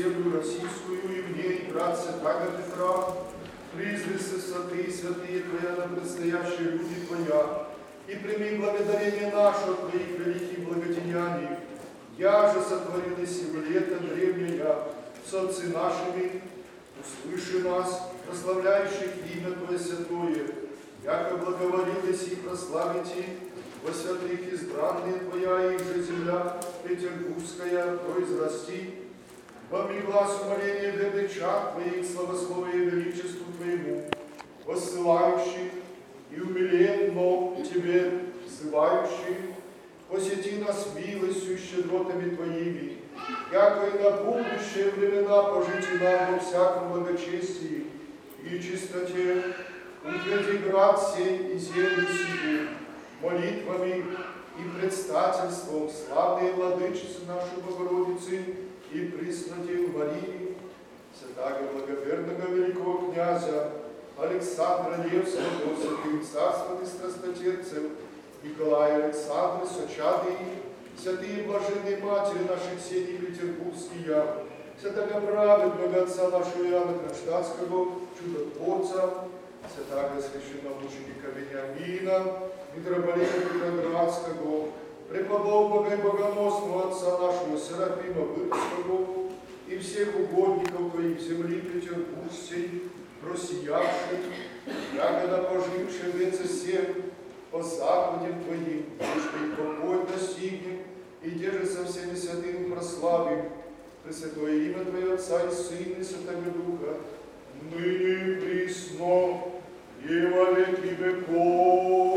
землю российскую, и в ней, братца Тага Петра, призвися святые, святые Твоя на предстоящие люди Твоя, и прими благодарение наше от Твоих великих благодеяний. Я же сотворил и сего лета древнее с отцы нашими, услыши нас, прославляющих имя Твое святое, яко благоволились и прославите во святых избранные Твоя, их же земля петербургская произрасти, во глаз умоления веды чад Твоих, славословие величеству Твоему, воссылающих и умиленно Тебе взывающих, посети нас милостью и щедротами Твоими, яко и на будущее времена пожити нам во всяком благочестии и чистоте, утверди град сей и землю сию, молитвами и предстательством славные владычицы нашей Богородицы и Преснодевы Марии, святаго благоверного великого князя Александра Невского, святых царственных страстотерцев, Николая Александра, Сочады, святые блаженные матери наших Ксении Петербургские, святого праведного отца нашего Иоанна Кронштадтского, чудотворца, святаго священномученика Вениамина, митрополита Петроградского, преподобного и богоносного отца нашего Серафима Вырского и всех угодников Твоих земли Петербургской, просиявших, ягода поживших веце всех, по заповедям Твоим, что их покой достигнем, и держи со всеми святыми прославим, Пресвятое имя Твое Отца и Сына и Святого Духа, ныне и присно, и во веки веков.